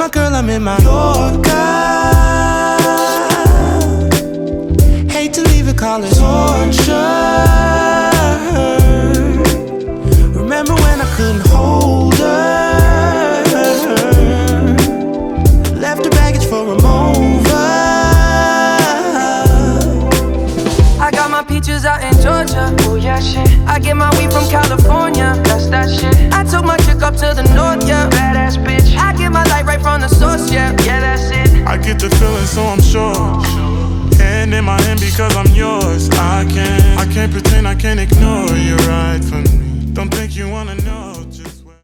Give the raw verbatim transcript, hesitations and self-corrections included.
my girl, I'm in my Yorker. Hate to leave it, call it torture. Remember when I couldn't hold her? Left her baggage for a mover. I got my peaches out in Georgia. Oh yeah, shit. I get my weed from California. That's that shit. I took my chick up to the north, yeah. Badass bitch. I get my light right from the source, yeah. Yeah, that's it. I get the feeling, so I'm sure. Hand in my hand because I'm yours. I can't, I can't pretend, I can't ignore you right from me. Don't think you wanna know.